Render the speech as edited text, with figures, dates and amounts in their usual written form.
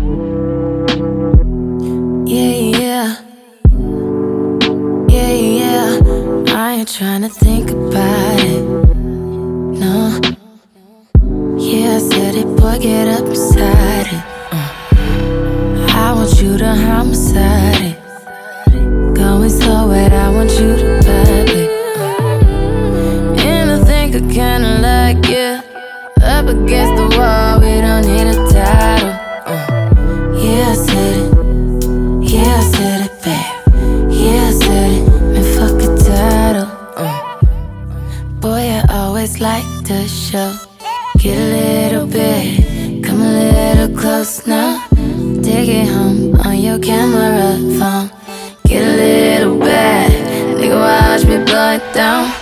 Yeah, yeah, yeah, yeah. I ain't tryna think about it, no. Yeah, I said it, boy, get up beside it. I want you to homicide it. Going so wet, I want you to vibe it. And I think I kinda like you. Up against the wall, we don't need a title. Yeah, I said it. Yeah, I said it, babe. Yeah, I said it. Man, fuck a title. Boy, I always like to show. Get a little bit, come a little close now. Take it home on your camera phone. Get a little bad, nigga, watch me blow it down.